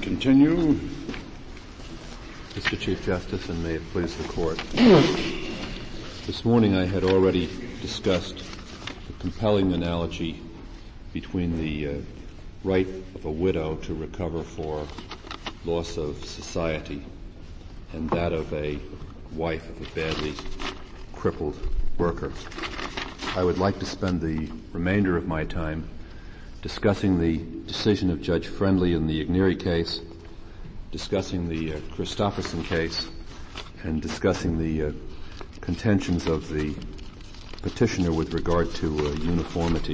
continue. Mr. Chief Justice, and may it please the Court. This morning I had already discussed the compelling analogy between the right of a widow to recover for loss of society and that of a wife of a badly crippled worker. I would like to spend the remainder of my time discussing the decision of Judge Friendly in the Igneri case, discussing the Christofferson case, and discussing the contentions of the petitioner with regard to uniformity.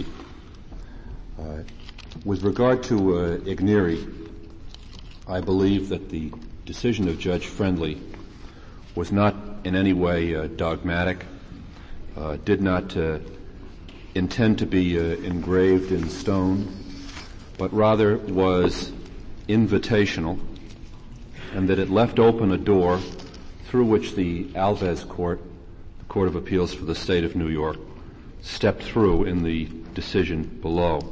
With regard to Igneri, I believe that the decision of Judge Friendly was not in any way dogmatic, did not intend to be engraved in stone, but rather was invitational, and that it left open a door through which the Alves Court, the Court of Appeals for the State of New York, stepped through in the decision below.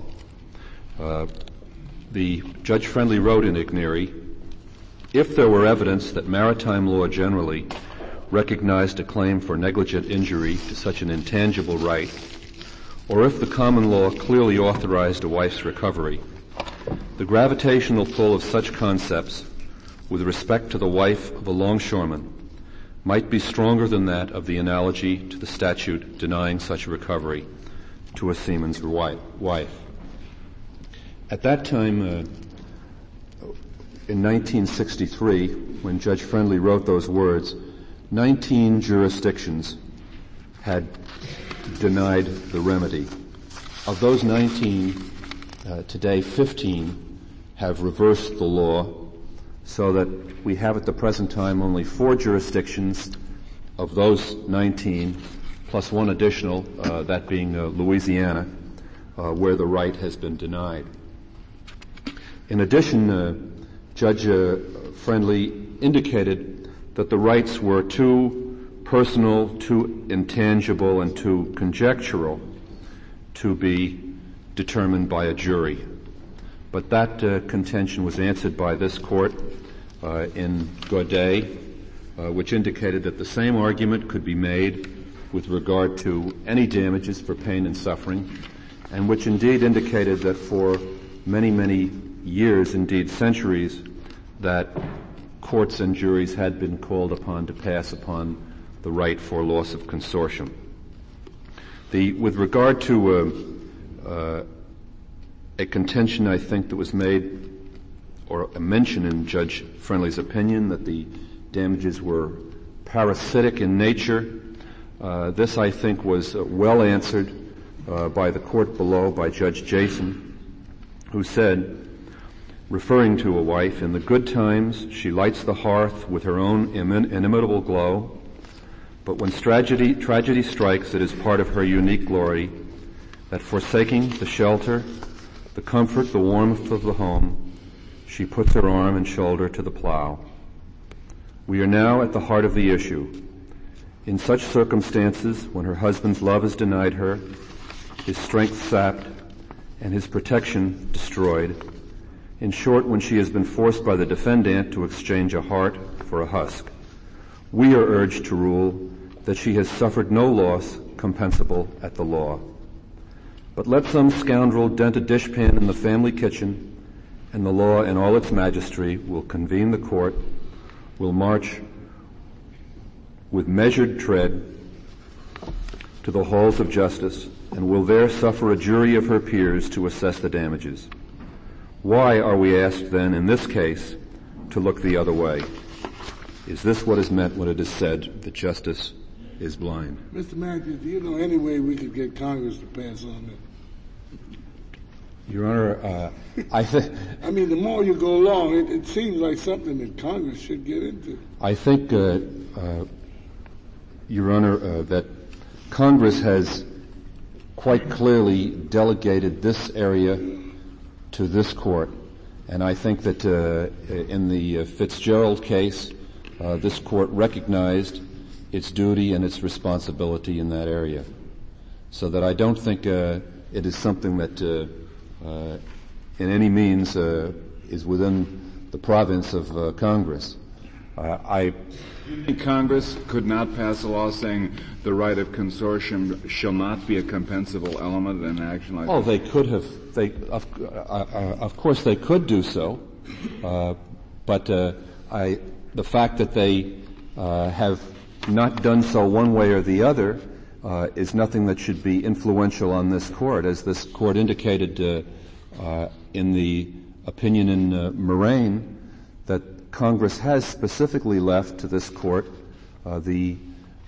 The Judge Friendly wrote in Igneri, if there were evidence that maritime law generally recognized a claim for negligent injury to such an intangible right, or if the common law clearly authorized a wife's recovery, the gravitational pull of such concepts with respect to the wife of a longshoreman might be stronger than that of the analogy to the statute denying such a recovery to a seaman's wife. At that time, in 1963, when Judge Friendly wrote those words, 19 jurisdictions had denied the remedy. Of those 19, today 15 have reversed the law, so that we have at the present time only 4 jurisdictions of those 19, plus one additional, that being Louisiana, where the right has been denied. In addition, Judge Friendly indicated that the rights were too personal, too intangible, and too conjectural to be determined by a jury. But that contention was answered by this court in Godet, which indicated that the same argument could be made with regard to any damages for pain and suffering, and which indeed indicated that for many, many years, indeed centuries, that courts and juries had been called upon to pass upon the right for loss of consortium. With regard to a contention, I think, that was made, or a mention in Judge Friendly's opinion, that the damages were parasitic in nature, this, I think, was well answered by the court below, by Judge Jason, who said, referring to a wife, in the good times she lights the hearth with her own inimitable glow, but when tragedy strikes, it is part of her unique glory that, forsaking the shelter, the comfort, the warmth of the home, she puts her arm and shoulder to the plow. We are now at the heart of the issue. In such circumstances, when her husband's love is denied her, his strength sapped, and his protection destroyed, in short, when she has been forced by the defendant to exchange a heart for a husk, we are urged to rule that she has suffered no loss compensable at the law. But let some scoundrel dent a dishpan in the family kitchen, and the law in all its majesty will convene the court, will march with measured tread to the halls of justice, and will there suffer a jury of her peers to assess the damages. Why are we asked then, in this case, to look the other way? Is this what is meant when it is said that justice is blind? Mr. Matthews, do you know any way we could get Congress to pass on it? Your Honor, I mean, the more you go along, it seems like something that Congress should get into. I think, Your Honor, that Congress has quite clearly delegated this area to this court, and I think that in the Fitzgerald case, this court recognized its duty and its responsibility in that area. So that I don't think it is something that in any means is within the province of Congress. I think Congress could not pass a law saying the right of consortium shall not be a compensable element in an action like that? They could have. Of course, they could do so, but the fact that they have not done so one way or the other is nothing that should be influential on this court. As this court indicated in the opinion in Moraine, that Congress has specifically left to this court the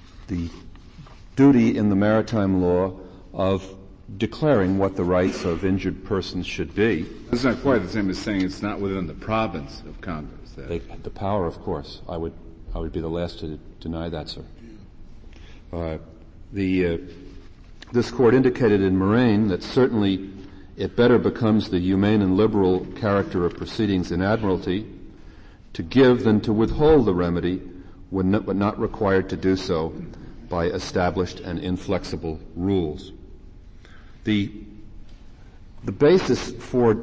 duty in the maritime law of declaring what the rights of injured persons should be. That's not quite the same as saying it's not within the province of Congress. The power, of course. I would be the last to deny that, sir. This court indicated in Moraine that certainly it better becomes the humane and liberal character of proceedings in admiralty to give than to withhold the remedy when not required to do so by established and inflexible rules. The basis for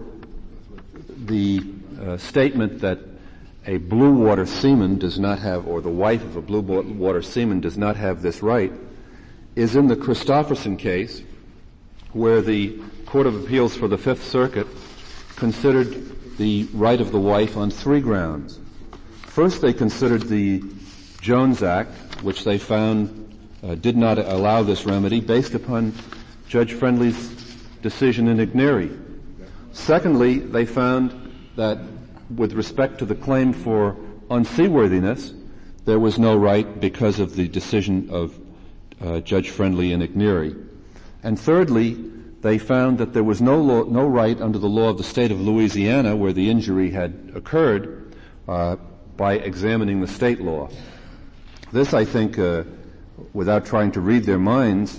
the statement that a blue water seaman does not have, or the wife of a blue water seaman does not have this right, is in the Christofferson case, where the Court of Appeals for the Fifth Circuit considered the right of the wife on three grounds. First, they considered the Jones Act, which they found did not allow this remedy, based upon Judge Friendly's decision in Ignery. Secondly, they found that with respect to the claim for unseaworthiness, there was no right because of the decision of Judge Friendly in Ignery. And thirdly, they found that there was no right under the law of the state of Louisiana, where the injury had occurred, by examining the state law. This, I think, without trying to read their minds,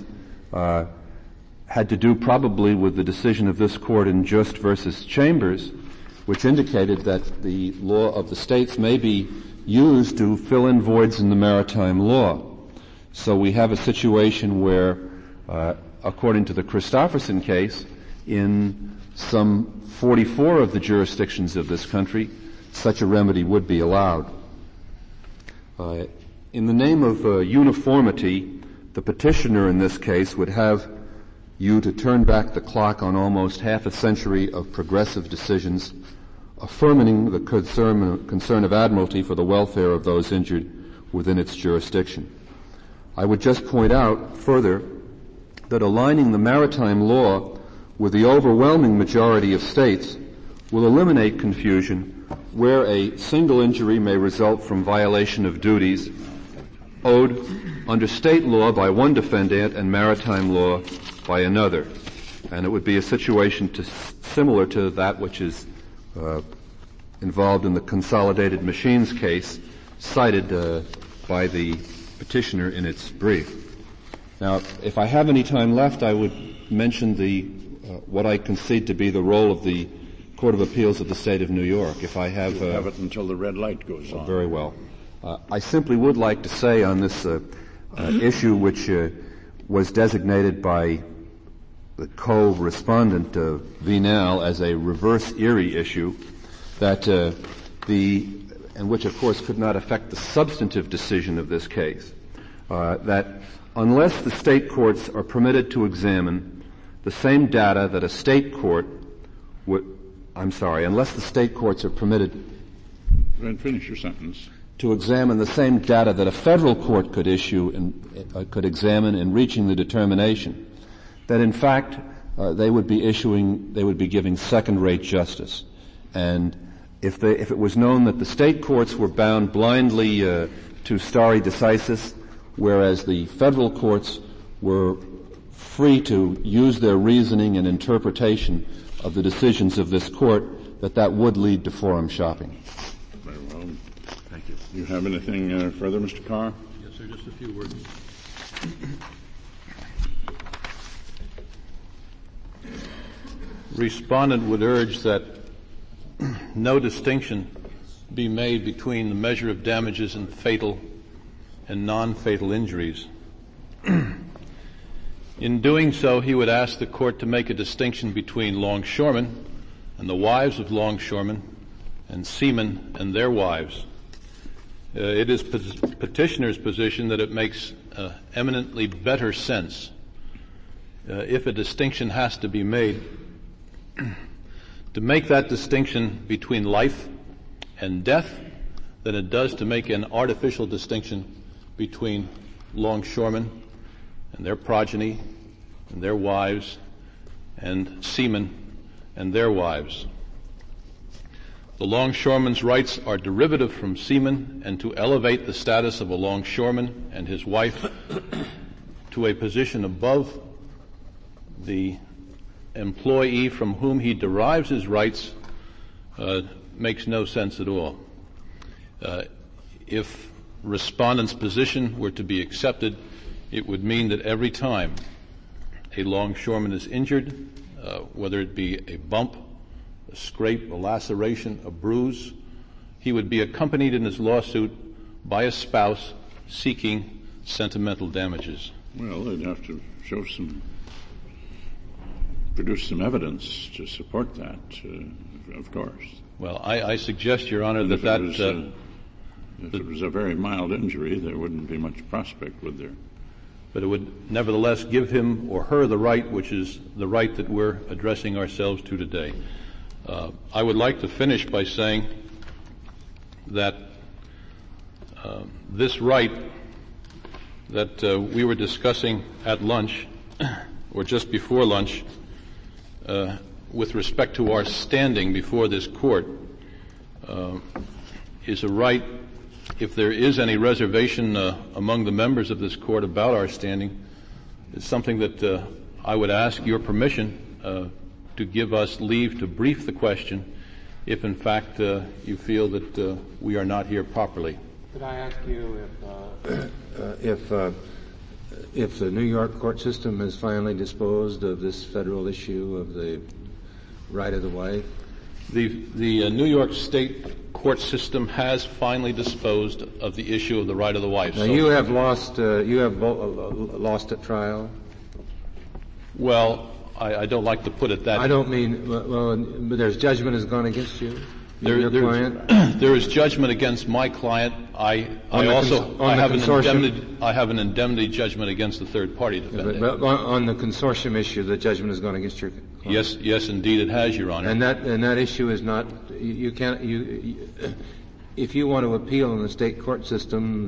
had to do probably with the decision of this court in Just versus Chambers, which indicated that the law of the states may be used to fill in voids in the maritime law. So we have a situation where, according to the Christofferson case, in some 44 of the jurisdictions of this country, such a remedy would be allowed. In the name of uniformity, the petitioner in this case would have you to turn back the clock on almost half a century of progressive decisions affirming the concern of admiralty for the welfare of those injured within its jurisdiction. I would just point out further that aligning the maritime law with the overwhelming majority of states will eliminate confusion where a single injury may result from violation of duties owed under state law by one defendant and maritime law by another. And it would be a situation similar to that which is involved in the Consolidated Machines case cited by the petitioner in its brief. Now, if I have any time left, I would mention what I concede to be the role of the Court of Appeals of the State of New York. If I have... You'll have it until the red light goes on. Very well. I simply would like to say on this issue, which was designated by the co-respondent Vinal as a reverse Erie issue, that and which of course could not affect the substantive decision of this case, that unless the state courts are permitted to examine the same data that a state court unless the state courts are permitted finish your sentence. To examine the same data that a federal court could issue and could examine in reaching the determination, that in fact they would be giving second-rate justice. And if it was known that the state courts were bound blindly to stare decisis, whereas the federal courts were free to use their reasoning and interpretation of the decisions of this court, that would lead to forum shopping. Very well. Thank you. Do you have anything further, Mr. Carr? Yes, sir. Just a few words. Respondent would urge that no distinction be made between the measure of damages in fatal and non-fatal injuries. In doing so, he would ask the court to make a distinction between longshoremen and the wives of longshoremen and seamen and their wives. It is petitioner's position that it makes eminently better sense, if a distinction has to be made, to make that distinction between life and death than it does to make an artificial distinction between longshoremen and their progeny and their wives and seamen and their wives. The longshoreman's rights are derivative from seamen, and to elevate the status of a longshoreman and his wife to a position above the employee from whom he derives his rights makes no sense at all. If respondent's position were to be accepted, it would mean that every time a longshoreman is injured, whether it be a bump, a scrape, a laceration, a bruise, he would be accompanied in his lawsuit by a spouse seeking sentimental damages. Well, they'd have to produce some evidence to support that, of course. Well, I suggest, Your Honor, if it was a very mild injury, there wouldn't be much prospect, would there? But it would nevertheless give him or her the right, which is the right that we're addressing ourselves to today. I would like to finish by saying that this right that we were discussing at lunch, or just before lunch, with respect to our standing before this court, is a right, if there is any reservation among the members of this court about our standing, it's something that I would ask your permission to give us leave to brief the question if in fact you feel that we are not here properly. Could I ask you if the New York court system has finally disposed of this federal issue of the right of the wife? The New York State court system has finally disposed of the issue of the right of the wife. Now, you have lost at trial? Well, I don't like to put it that way. I don't mean, but there's judgment has gone against you? Your client? There is judgment against my client. I have an indemnity judgment against the third party defendant. But on the consortium issue, the judgment has gone against your client? Yes, indeed it has, Your Honor. And that issue is not, if you want to appeal in the state court system,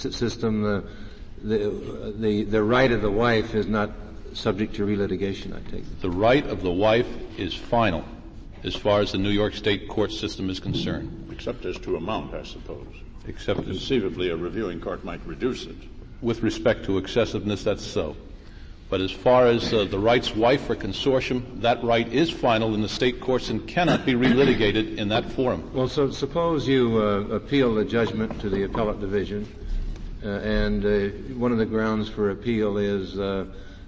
the right of the wife is not subject to relitigation, I take it. The right of the wife is final as far as the New York State court system is concerned. Except as to amount, I suppose. Except conceivably a reviewing court might reduce it. With respect to excessiveness, that's so. But as far as the rights wife or consortium, that right is final in the state courts and cannot be relitigated in that forum. Well, so suppose you appeal the judgment to the appellate division, and one of the grounds for appeal is the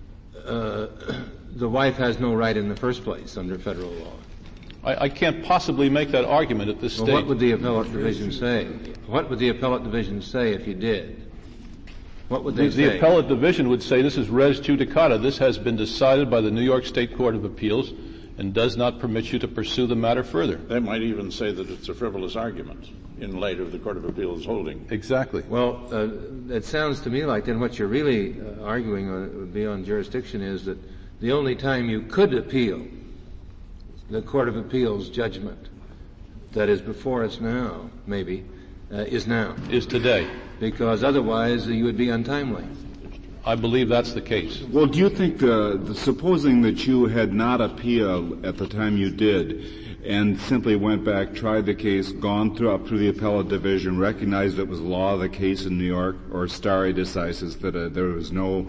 wife has no right in the first place under federal law. I can't possibly make that argument at this stage. Well, what would the appellate division say? What would the appellate division say if you did? What would they say? The appellate division would say this is res judicata. This has been decided by the New York State Court of Appeals and does not permit you to pursue the matter further. They might even say that it's a frivolous argument in light of the Court of Appeals holding. Exactly. Well, it sounds to me like then what you're really arguing would be on jurisdiction is that the only time you could appeal the Court of Appeals judgment that is before us now, maybe, is now. Is today. Because otherwise you would be untimely. I believe that's the case. Well, do you think, supposing that you had not appealed at the time you did and simply went back, tried the case, gone up through the appellate division, recognized it was law of the case in New York, or stare decisis that there was no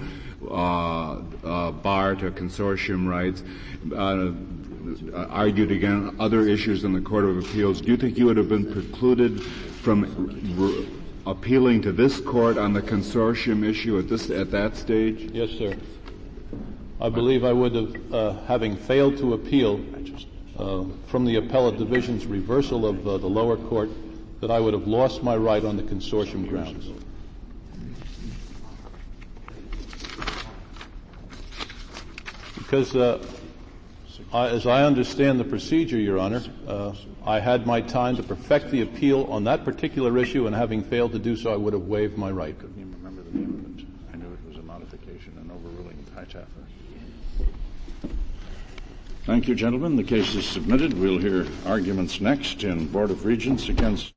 bar to consortium rights, argued again other issues in the Court of Appeals, do you think you would have been precluded from appealing to this court on the consortium issue at that stage? Yes, sir. I believe I would have, having failed to appeal from the appellate division's reversal of the lower court, that I would have lost my right on the consortium grounds. Because As I understand the procedure, Your Honor, I had my time to perfect the appeal on that particular issue, and having failed to do so, I would have waived my right. I couldn't even remember the name of it. I knew it was a modification and overruling of Hightower. Thank you, gentlemen. The case is submitted. We'll hear arguments next in Board of Regents against